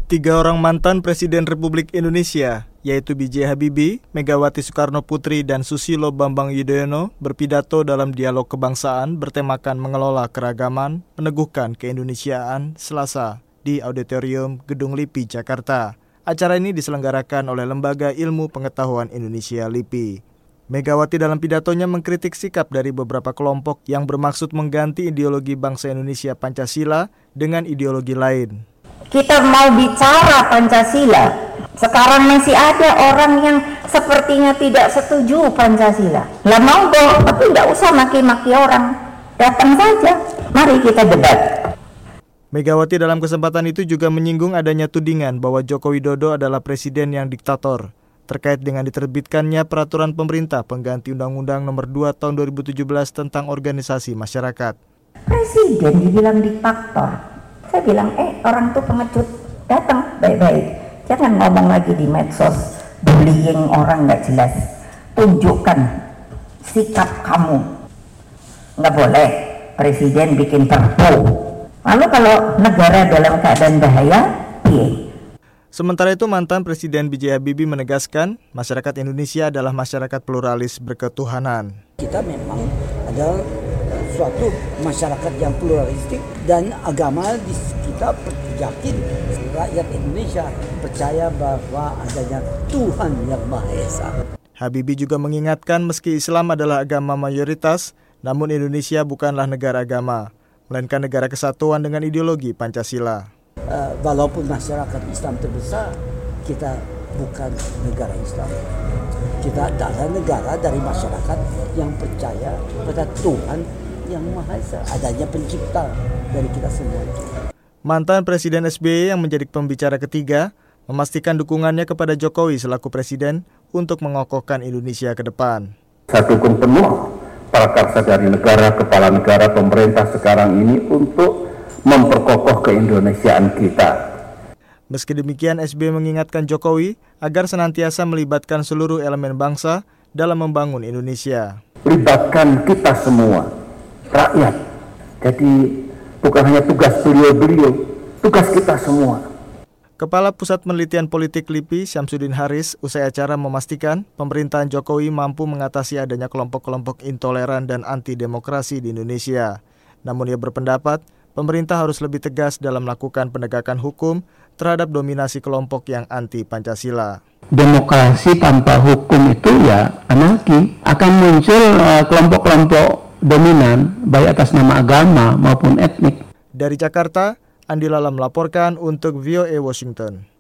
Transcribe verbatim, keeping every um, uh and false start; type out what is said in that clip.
Tiga orang mantan Presiden Republik Indonesia, yaitu B J Habibie, Megawati Soekarno Putri, dan Susilo Bambang Yudhoyono berpidato dalam dialog kebangsaan bertemakan mengelola keragaman, meneguhkan keindonesiaan Selasa di Auditorium Gedung LIPI, Jakarta. Acara ini diselenggarakan oleh Lembaga Ilmu Pengetahuan Indonesia LIPI. Megawati dalam pidatonya mengkritik sikap dari beberapa kelompok yang bermaksud mengganti ideologi bangsa Indonesia Pancasila dengan ideologi lain. Kita mau bicara Pancasila, sekarang masih ada orang yang sepertinya tidak setuju Pancasila. Lah mau dong, tapi tidak usah maki-maki orang, datang saja, mari kita debat. Megawati dalam kesempatan itu juga menyinggung adanya tudingan bahwa Joko Widodo adalah presiden yang diktator, terkait dengan diterbitkannya peraturan pemerintah pengganti Undang-Undang Nomor dua Tahun dua ribu tujuh belas tentang organisasi masyarakat. Presiden dibilang diktator. Saya bilang, eh orang tuh pengecut, datang baik-baik. Jangan ngomong lagi di medsos, bullying orang nggak jelas. Tunjukkan sikap kamu. Nggak boleh presiden bikin perpu. Lalu kalau negara dalam keadaan bahaya, iya. Sementara itu mantan Presiden B J Habibie menegaskan masyarakat Indonesia adalah masyarakat pluralis berketuhanan. Kita memang adalah suatu masyarakat yang pluralistik dan agama di kita yakin rakyat Indonesia percaya bahwa adanya Tuhan yang Maha Esa. Habibie juga mengingatkan meski Islam adalah agama mayoritas, namun Indonesia bukanlah negara agama, melainkan negara kesatuan dengan ideologi Pancasila. Uh, walaupun masyarakat Islam terbesar, kita bukan negara Islam. Kita adalah negara dari masyarakat yang percaya pada Tuhan yang Maha Esa, adanya pencipta dari kita semua itu. Mantan Presiden S B Y yang menjadi pembicara ketiga memastikan dukungannya kepada Jokowi selaku presiden untuk mengokohkan Indonesia ke depan. Saya dukung penuh prakarsa dari negara, kepala negara, pemerintah sekarang ini untuk memperkokoh keindonesiaan kita. Meski demikian, S B Y mengingatkan Jokowi agar senantiasa melibatkan seluruh elemen bangsa dalam membangun Indonesia. Libatkan kita semua, rakyat. Jadi bukan hanya tugas beliau-beliau, tugas kita semua. Kepala Pusat Penelitian Politik LIPI, Syamsuddin Haris, usai acara memastikan pemerintahan Jokowi mampu mengatasi adanya kelompok-kelompok intoleran dan anti-demokrasi di Indonesia. Namun ia berpendapat, pemerintah harus lebih tegas dalam melakukan penegakan hukum terhadap dominasi kelompok yang anti-Pancasila. Demokrasi tanpa hukum itu ya anarki. Akan muncul uh, kelompok-kelompok dominan, baik atas nama agama maupun etnik. Dari Jakarta, Andi Lala melaporkan untuk V O A Washington.